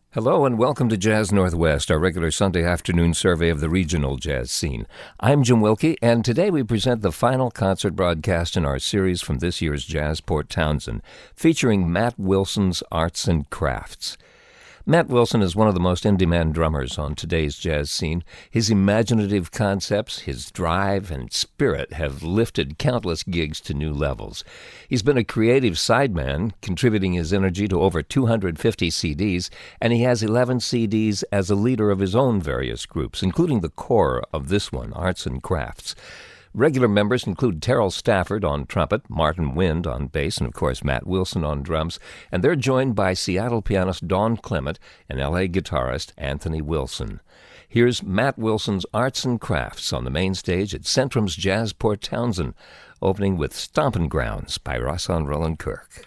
Hello and welcome to Jazz Northwest, our regular Sunday afternoon survey of the regional jazz scene. I'm Jim Wilkie, and today we present the final concert broadcast in our series from this year's Jazz Port Townsend, featuring Matt Wilson's Arts and Crafts. Matt Wilson is one of the most in-demand drummers on today's jazz scene. His imaginative concepts, his drive, and spirit have lifted countless gigs to new levels. He's been a creative sideman, contributing his energy to over 250 CDs, and he has 11 CDs as a leader of his own various groups, including the core of this one, Arts and Crafts. Regular members include Terrell Stafford on trumpet, Martin Wind on bass, and of course Matt Wilson on drums, and they're joined by Seattle pianist Don Clement and LA guitarist Anthony Wilson. Here's Matt Wilson's Arts and Crafts on the main stage at Centrum's Jazz Port Townsend, opening with Stompin' Grounds by Rahsaan Roland Kirk.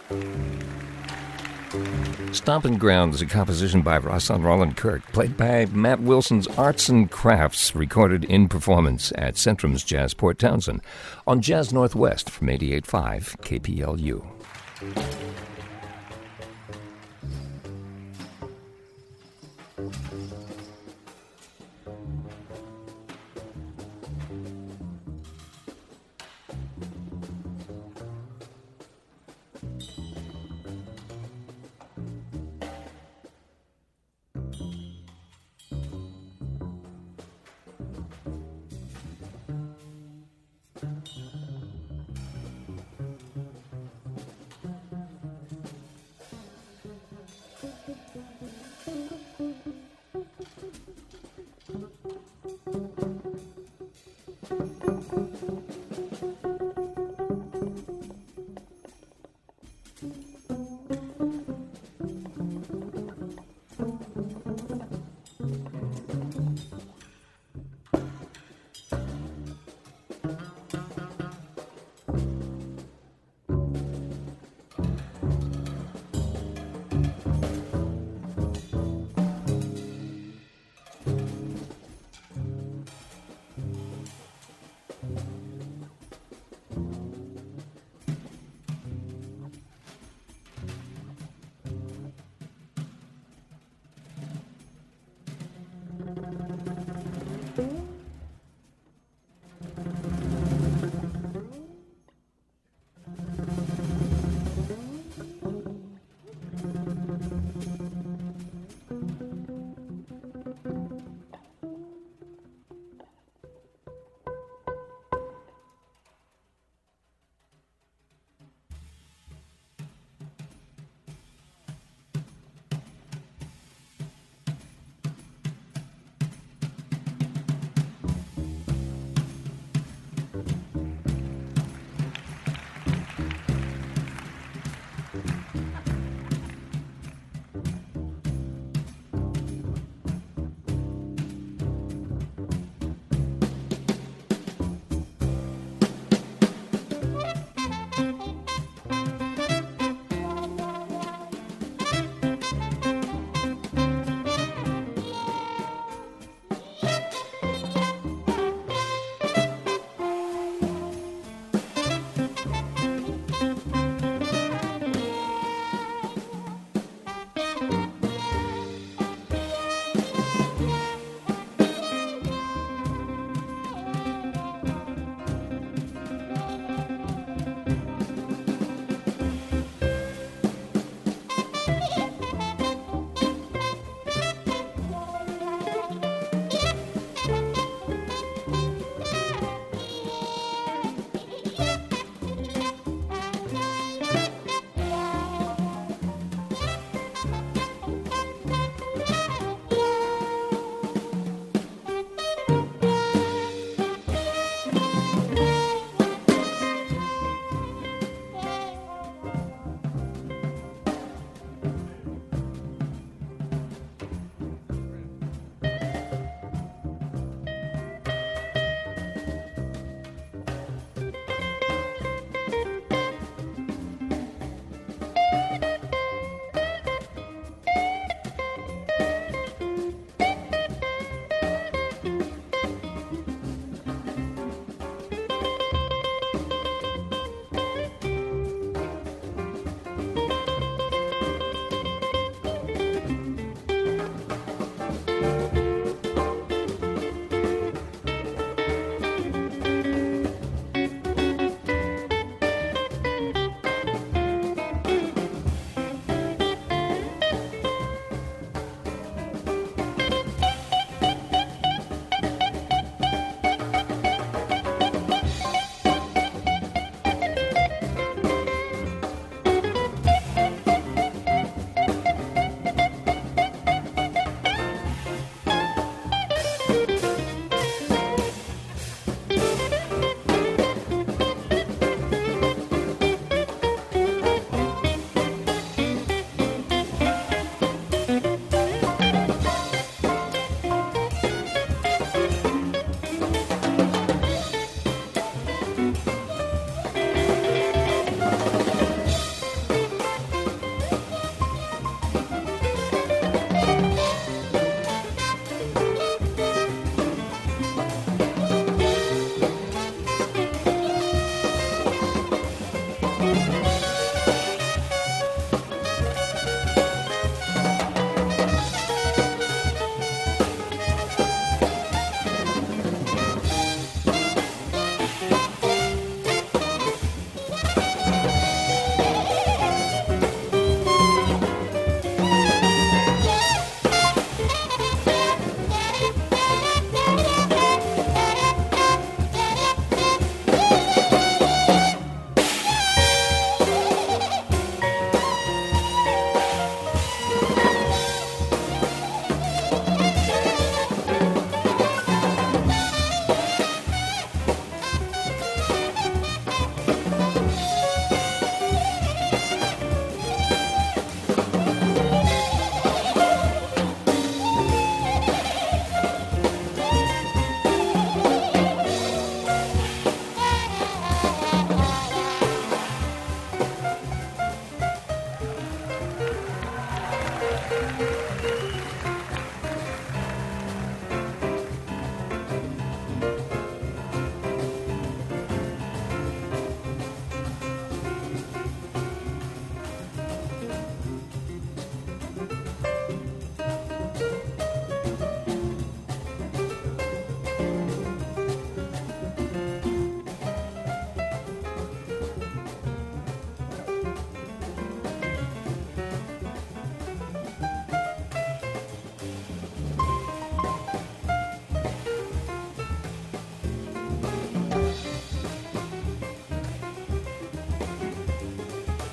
Stompin' Ground is a composition by Rahsaan Roland Kirk, played by Matt Wilson's Arts and Crafts, recorded in performance at Centrum's Jazz Port Townsend on Jazz Northwest from 88.5 KPLU.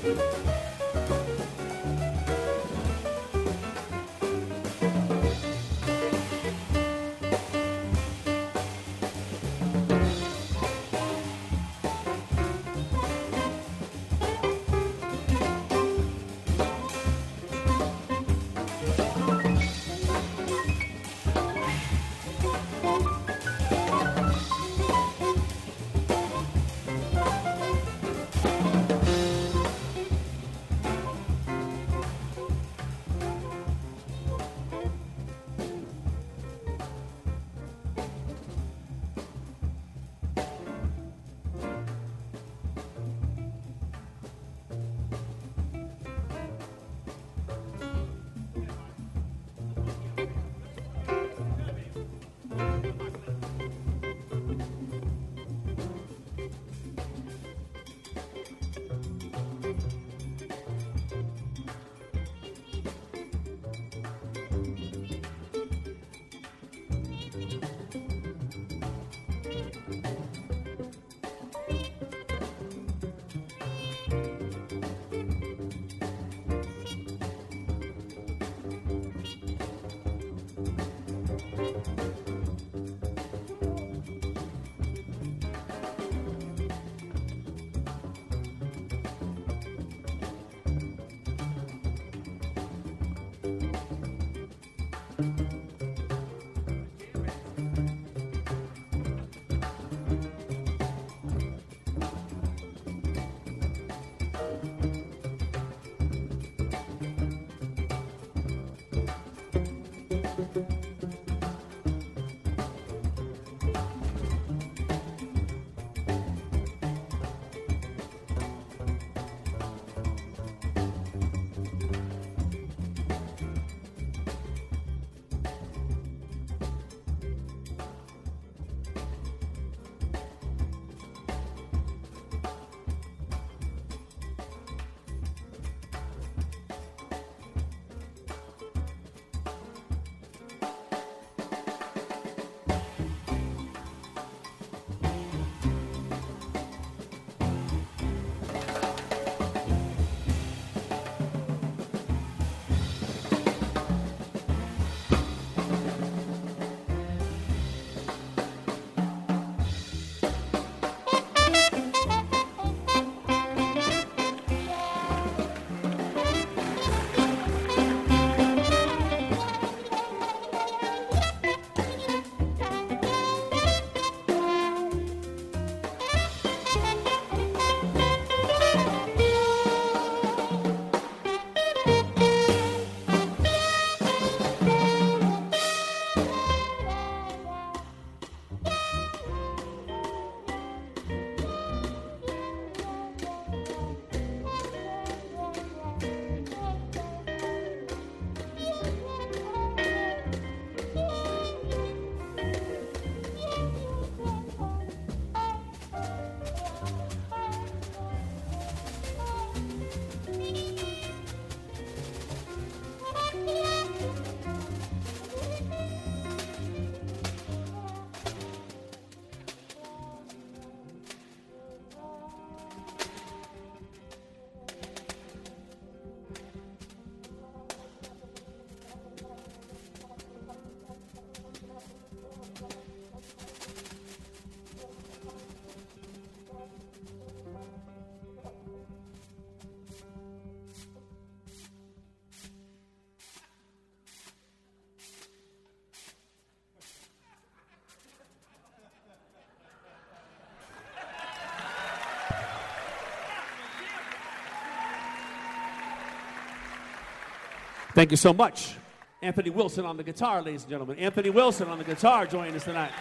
Thank you so much. Anthony Wilson on the guitar, ladies and gentlemen. Anthony Wilson on the guitar joining us tonight.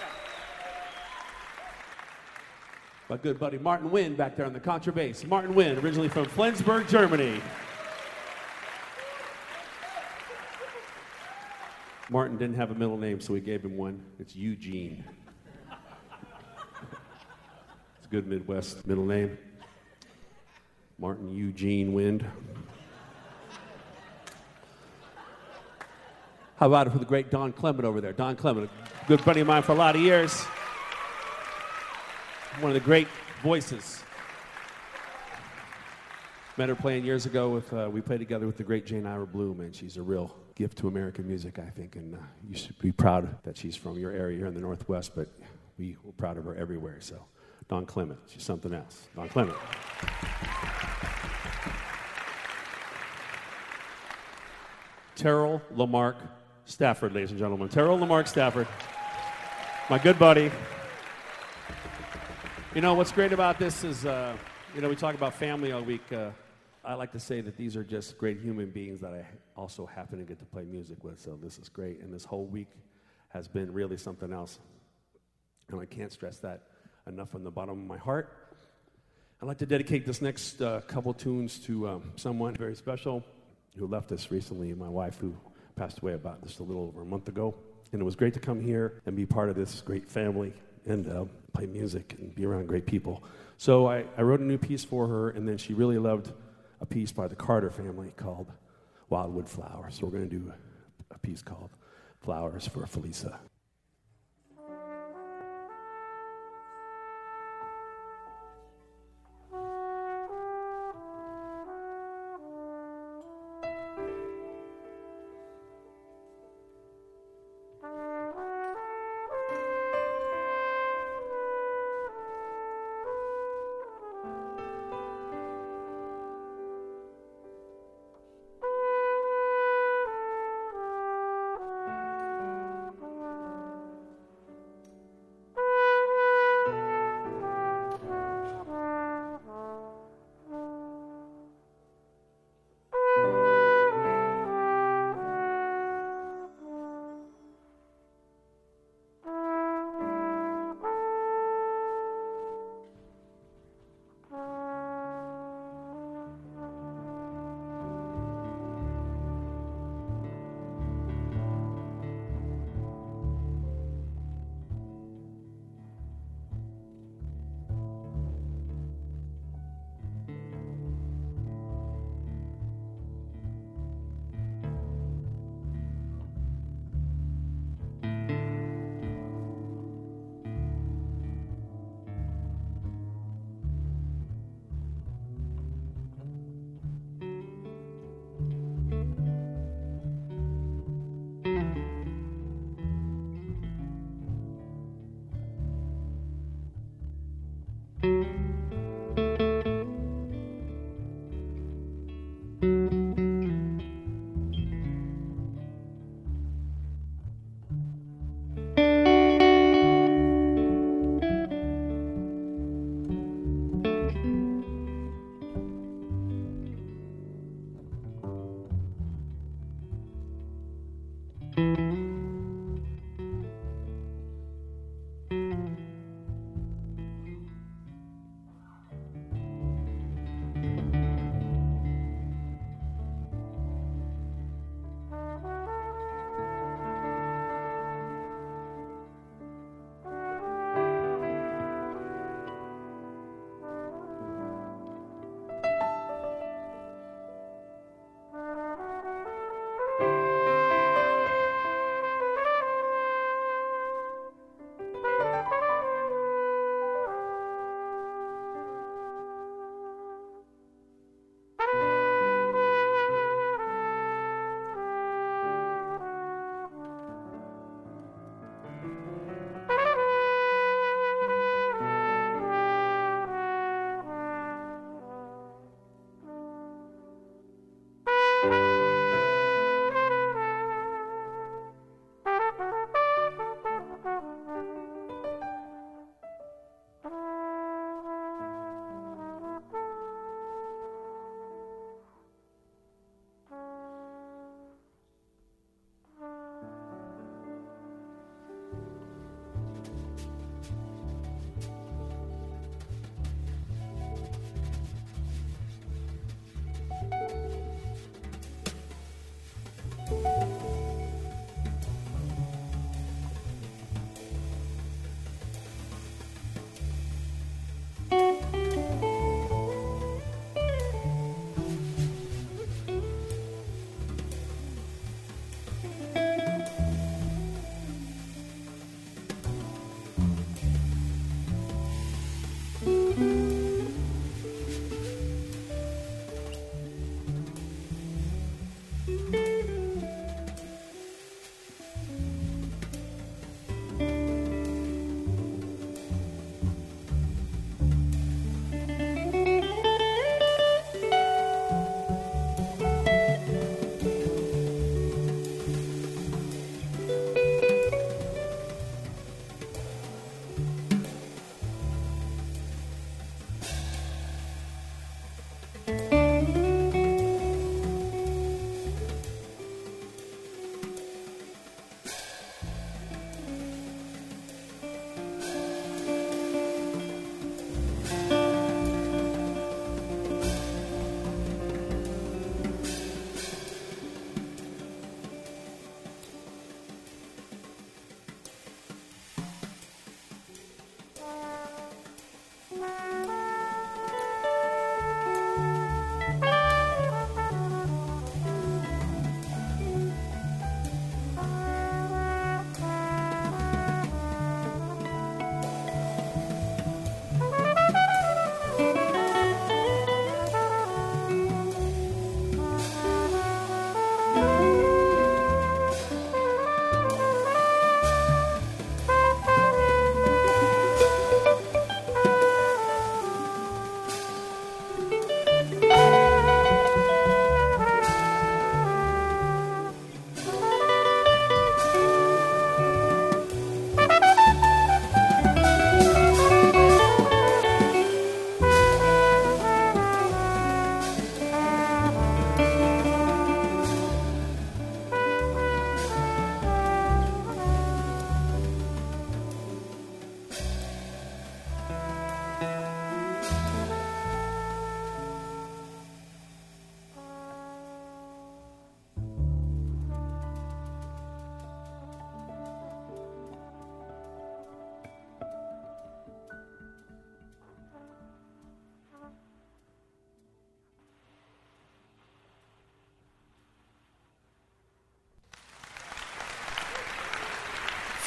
My good buddy Martin Wynn back there on the contrabass. Martin Wynn, originally from Flensburg, Germany. Martin didn't have a middle name, so we gave him one. It's Eugene. It's a good Midwest middle name. Martin Eugene Wind. How about it for the great Don Clement over there? Don Clement, a good buddy of mine for a lot of years. One of the great voices Met her playing years ago with, we played together with the great Jane Ira Bloom, and she's a real gift to American music, I think, and you should be proud that she's from your area here in the Northwest, but we're proud of her everywhere, so. Don Clement, she's something else. Don Clement. Terrell Lamarck Stafford, ladies and gentlemen. Terrell Lamarck Stafford, my good buddy. You know, what's great about this is, we talk about family all week. I like to say that these are just great human beings that I also happen to get to play music with, so this is great. And this whole week has been really something else. And I can't stress that enough from the bottom of my heart. I'd like to dedicate this next couple tunes to someone very special who left us recently, my wife, who passed away about just a little over a month ago. And it was great to come here and be part of this great family and play music and be around great people. So I wrote a new piece for her, and then she really loved a piece by the Carter family called Wildwood Flowers. So we're going to do a piece called Flowers for Felisa.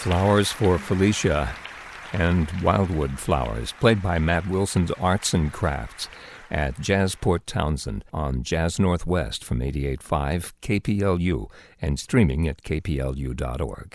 Flowers for Felicia and Wildwood Flowers, played by Matt Wilson's Arts and Crafts at Jazz Port Townsend on Jazz Northwest from 88.5 KPLU and streaming at kplu.org.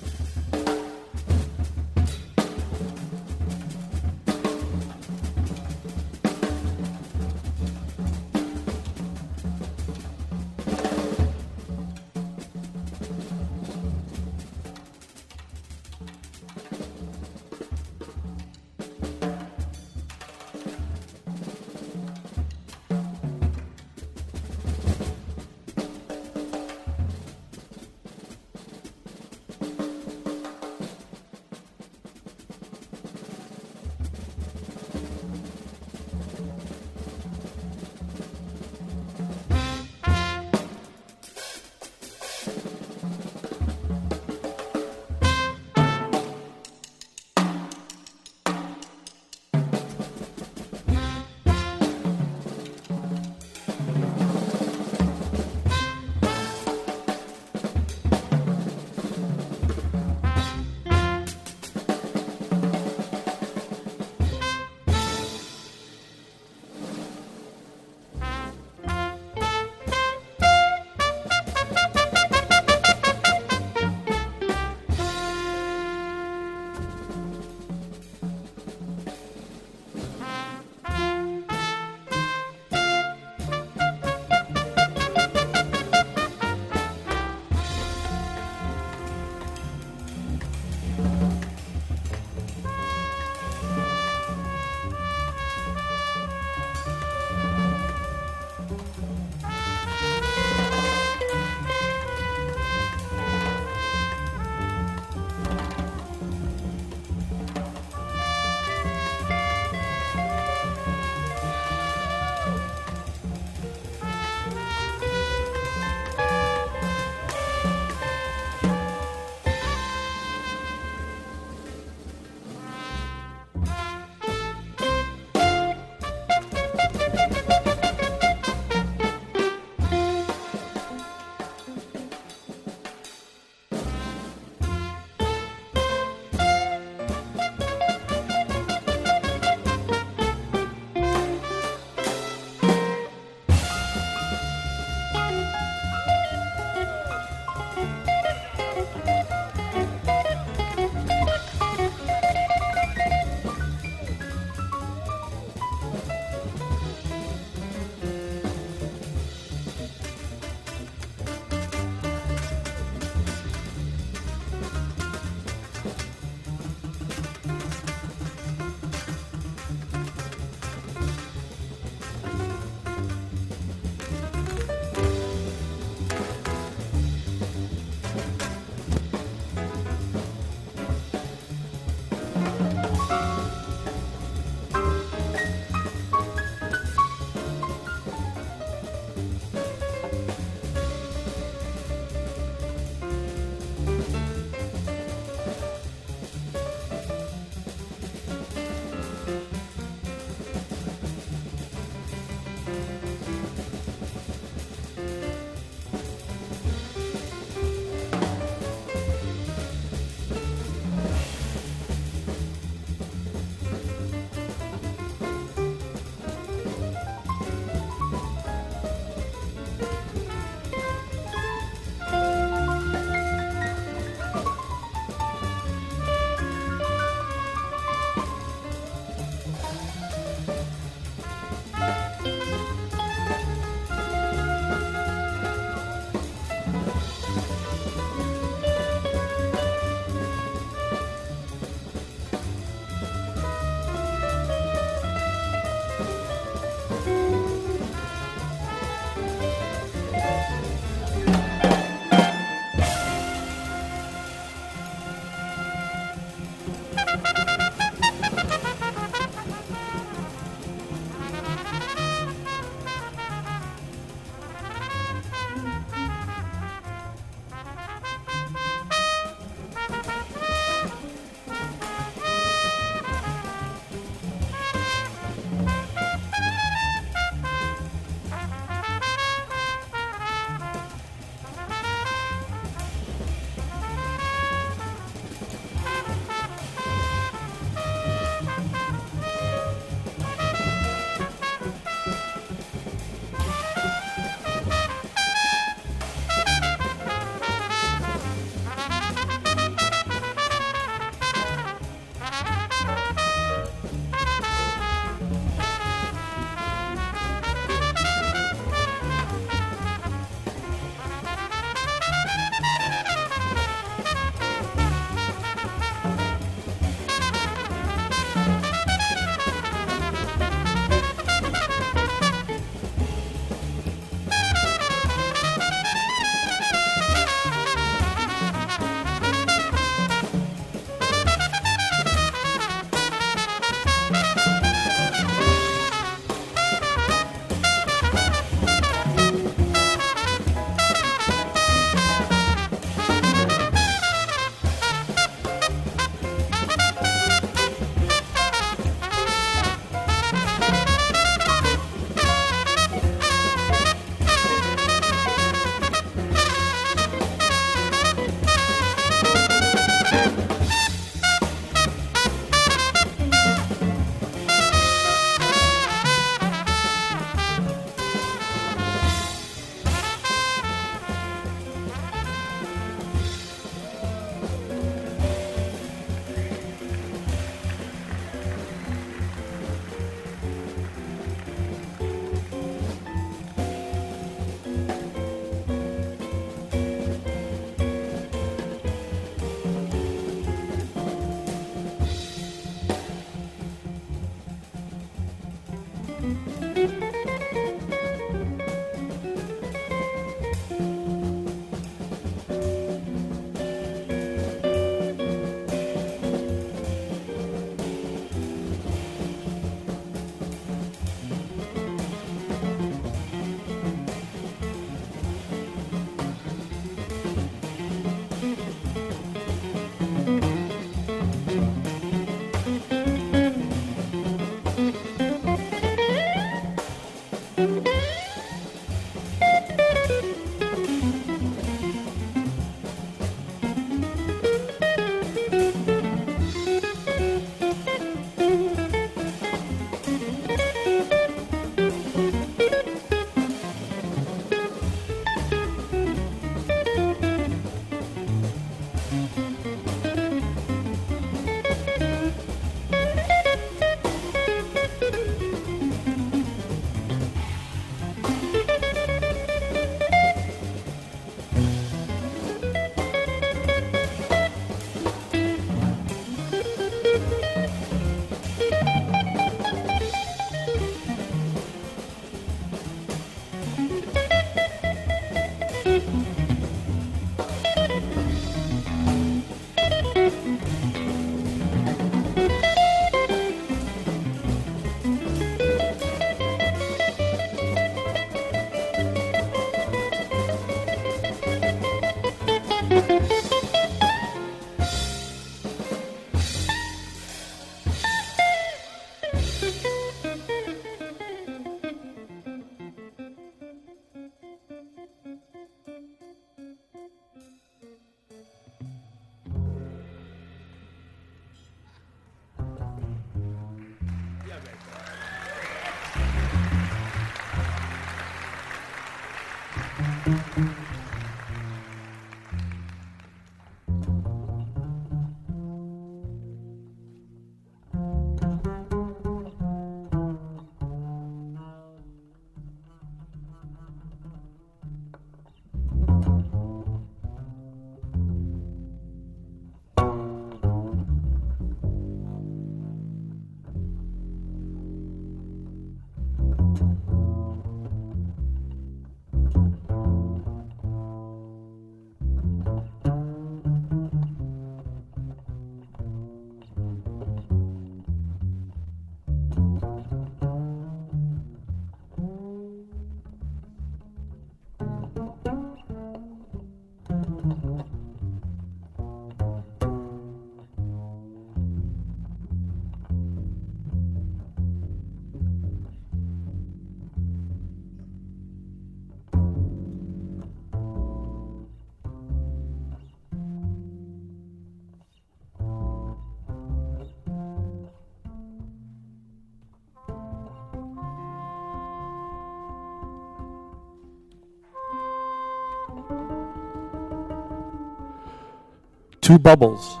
Two bubbles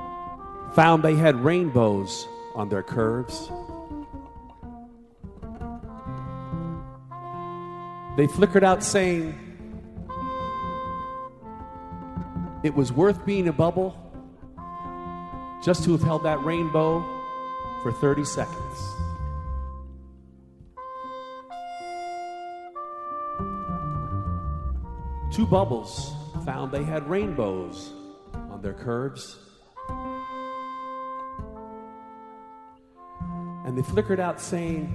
found they had rainbows on their curves. They flickered out saying, it was worth being a bubble just to have held that rainbow for 30 seconds. Two bubbles found they had rainbows on their curves. And they flickered out saying,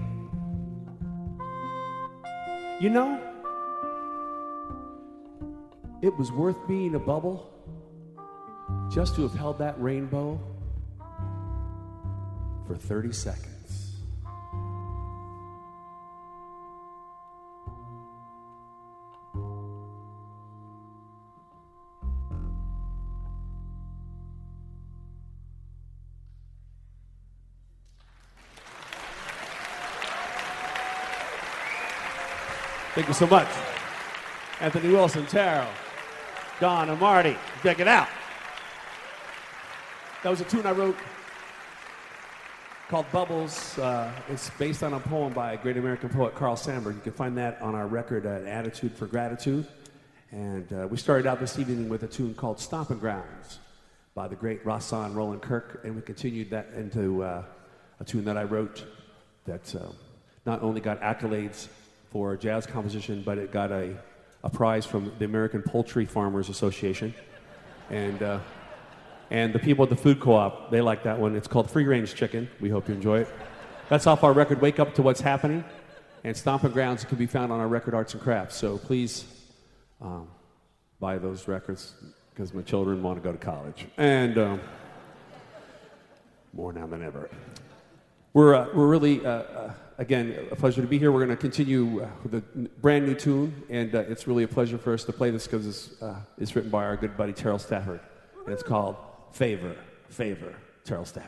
you know, it was worth being a bubble just to have held that rainbow for 30 seconds. Thank you so much. Anthony Wilson, Taro, Don, and Marty. Check it out. That was a tune I wrote called Bubbles. It's based on a poem by a great American poet, Carl Sandburg. You can find that on our record, Attitude for Gratitude. And we started out this evening with a tune called Stomping Grounds by the great Rahsaan Roland Kirk. And we continued that into a tune that I wrote that not only got accolades for jazz composition, but it got a prize from the American Poultry Farmers Association. And the people at the food co-op, they like that one. It's called Free Range Chicken. We hope you enjoy it. That's off our record, Wake Up to What's Happening. And Stomping Grounds can be found on our record, Arts and Crafts. So please buy those records because my children want to go to college. And more now than ever. We're really, again, a pleasure to be here. We're going to continue with a brand new tune, and it's really a pleasure for us to play this because it's written by our good buddy Terrell Stafford, and it's called Favor, Favor, Terrell Stafford.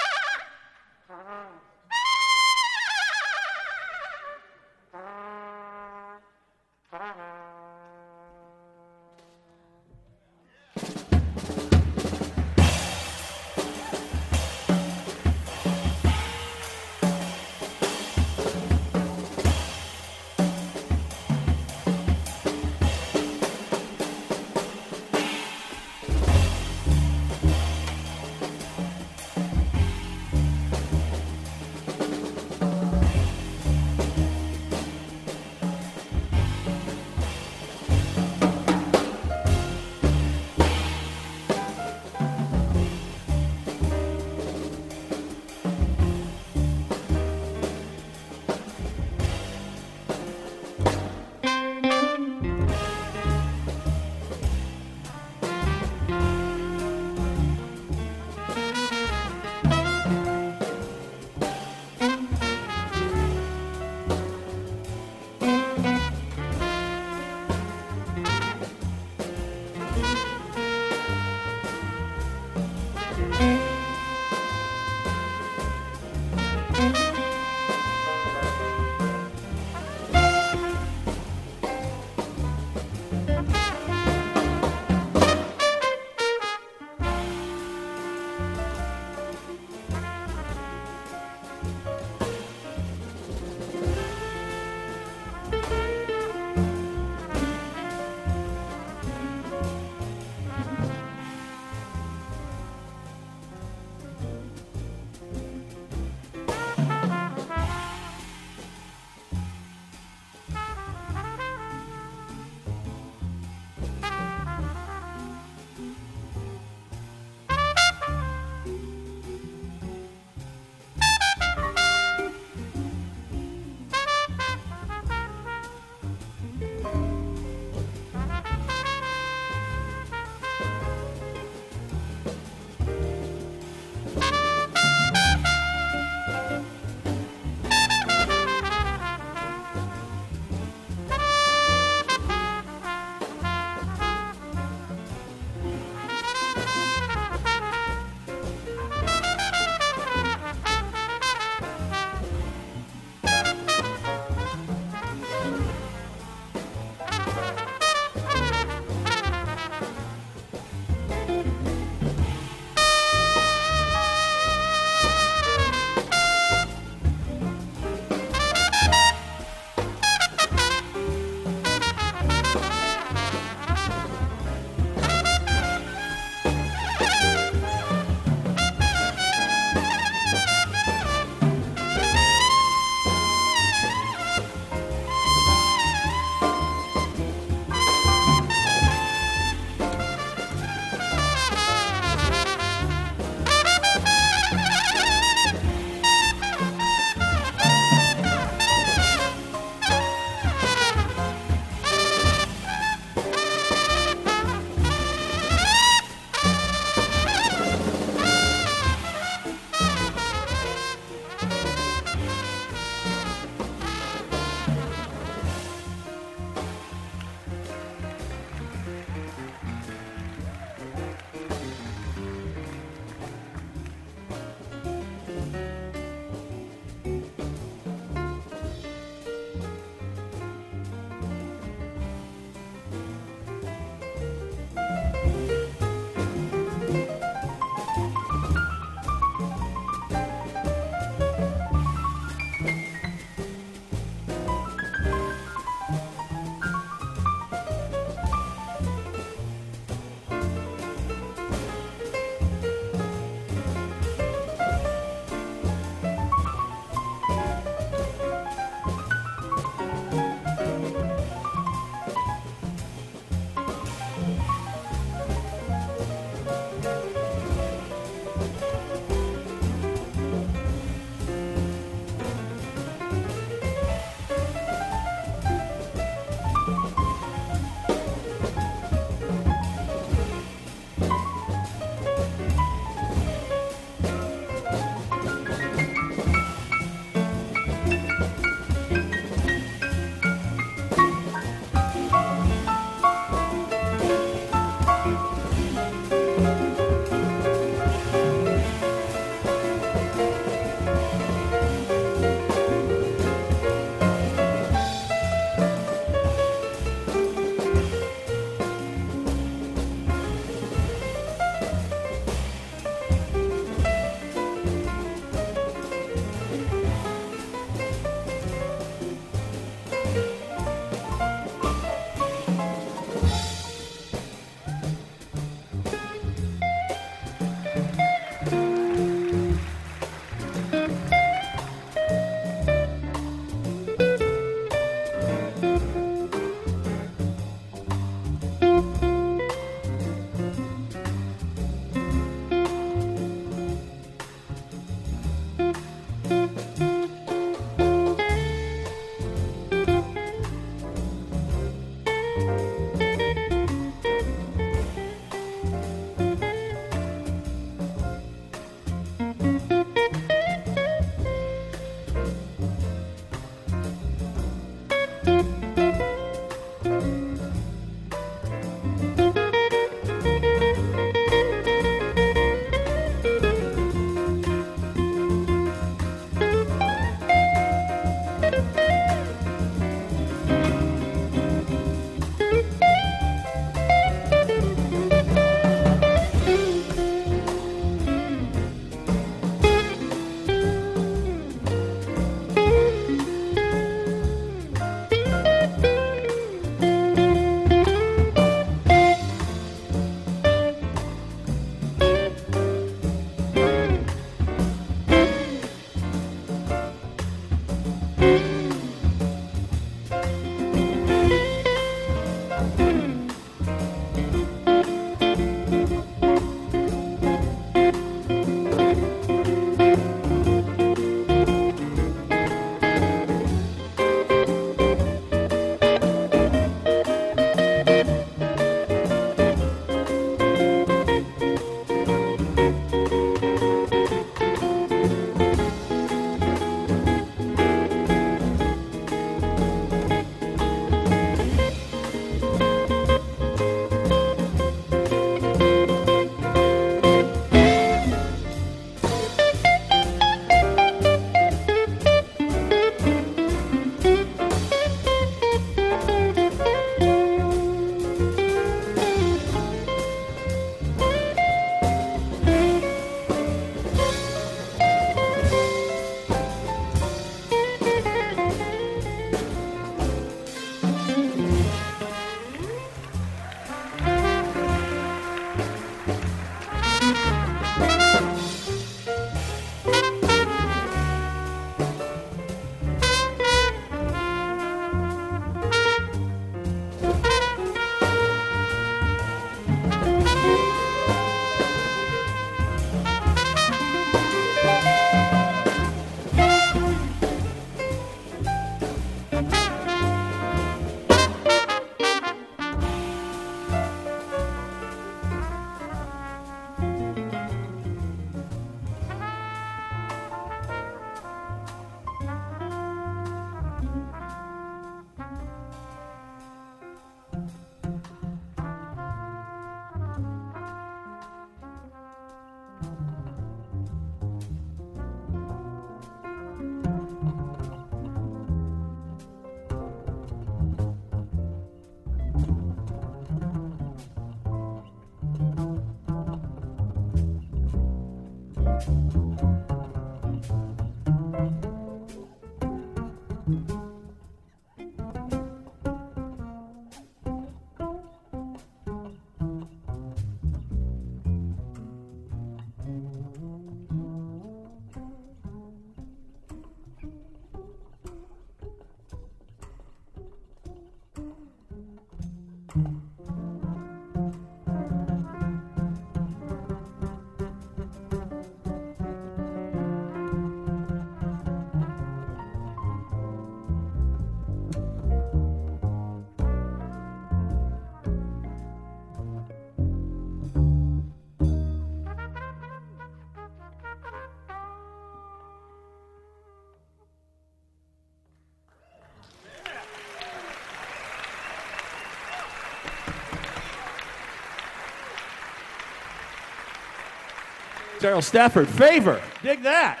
Terrell Stafford, Favor. Dig that.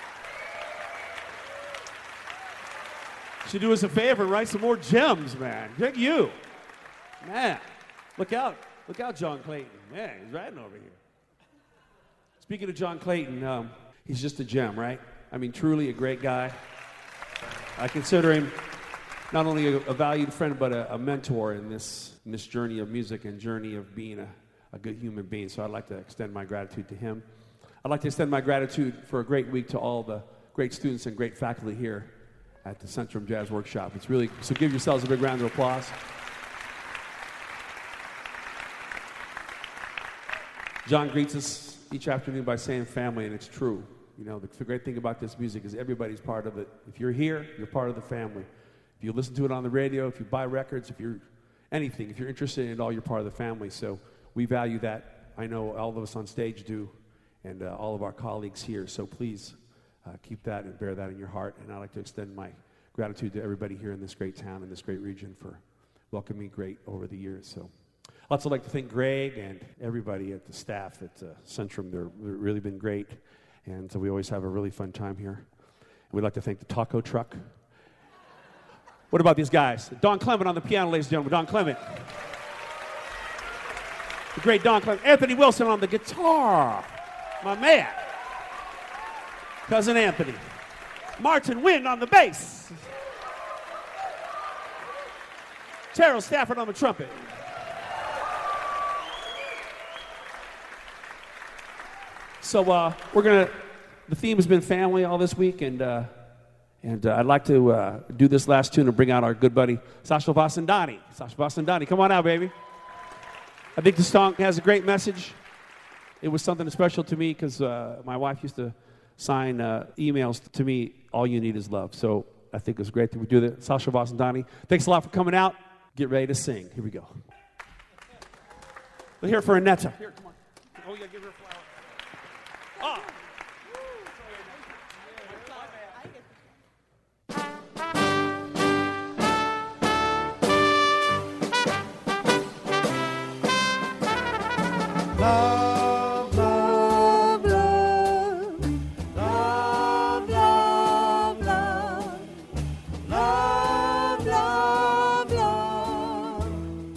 Should do us a favor and write some more gems, man. Dig you. Man, look out. Look out, John Clayton. Man, he's riding over here. Speaking of John Clayton, he's just a gem, right? I mean, truly a great guy. I consider him not only a valued friend, but a mentor in this journey of music and journey of being a good human being. So I'd like to extend my gratitude to him. I'd like to extend my gratitude for a great week to all the great students and great faculty here at the Centrum Jazz Workshop. So give yourselves a big round of applause. John greets us each afternoon by saying family, and it's true. You know, the great thing about this music is everybody's part of it. If you're here, you're part of the family. If you listen to it on the radio, if you buy records, if you're anything, if you're interested in it all, you're part of the family. So we value that. I know all of us on stage do, and all of our colleagues here. So please keep that and bear that in your heart. And I'd like to extend my gratitude to everybody here in this great town and this great region for welcoming me great over the years. So I'd also like to thank Greg and everybody at the staff at Centrum. They've really been great, and so we always have a really fun time here. And we'd like to thank the taco truck. What about these guys? Don Clement on the piano, ladies and gentlemen. Don Clement. The great Don Clement. Anthony Wilson on the guitar. My man. Cousin Anthony. Martin Wynn on the bass. Terrell Stafford on the trumpet. So the theme has been family all this week, and I'd like to do this last tune and bring out our good buddy, Sasha Vasandani. Sasha Vasandani, come on out, baby. I think this song has a great message. It was something special to me because my wife used to sign emails to me, all you need is love. So I think it was great that we do that. Sasha Vasandani, thanks a lot for coming out. Get ready to sing. Here we go. We're here for Annetta. Here, come on. Oh, yeah, give her a flower. Ah. Love, love, love, love, love, love, love, love, love.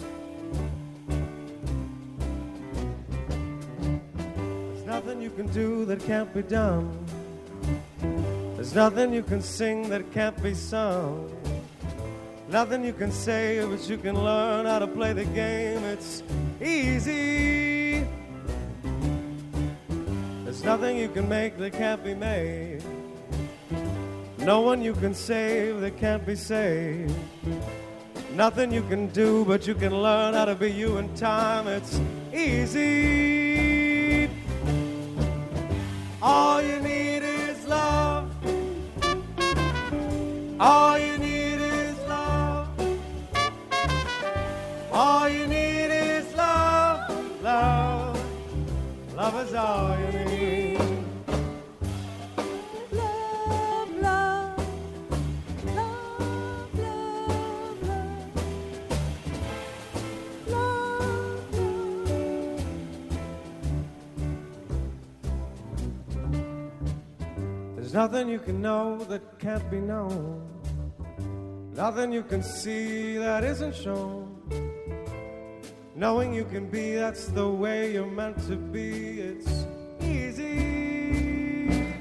There's nothing you can do that can't be done. There's nothing you can sing that can't be sung. Nothing you can say, but you can learn how to play the game. It's easy. There's nothing you can make that can't be made. No one you can save that can't be saved. Nothing you can do, but you can learn how to be you in time. It's easy. All you need is love. All you need is love. All you need is love. Love. Love is all you need. Love, love, love, love, love, love, love. There's nothing you can know that can't be known. Nothing you can see that isn't shown. Knowing you can be, that's the way you're meant to be. It's easy.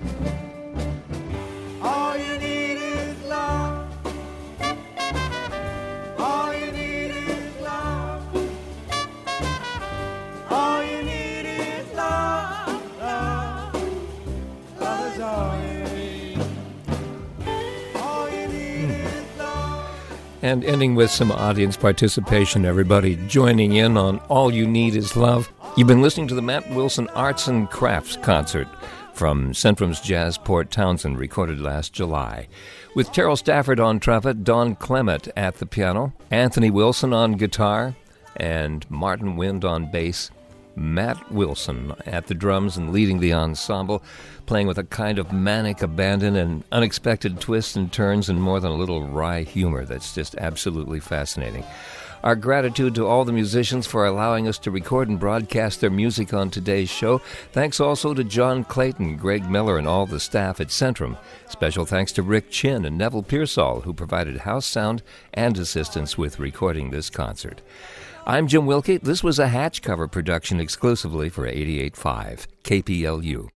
All you need is love. All you need is love. All you need is love. Love. Love is all you need. All you need is love. And ending with some audience participation, everybody joining in on All You Need Is Love. You've been listening to the Matt Wilson Arts and Crafts Concert from Centrum's Jazz Port Townsend, recorded last July, with Terrell Stafford on trumpet, Don Clement at the piano, Anthony Wilson on guitar, and Martin Wind on bass, Matt Wilson at the drums and leading the ensemble, playing with a kind of manic abandon and unexpected twists and turns and more than a little wry humor that's just absolutely fascinating. Our gratitude to all the musicians for allowing us to record and broadcast their music on today's show. Thanks also to John Clayton, Greg Miller, and all the staff at Centrum. Special thanks to Rick Chin and Neville Pearsall, who provided house sound and assistance with recording this concert. I'm Jim Wilkie. This was a Hatch cover production exclusively for 88.5 KPLU.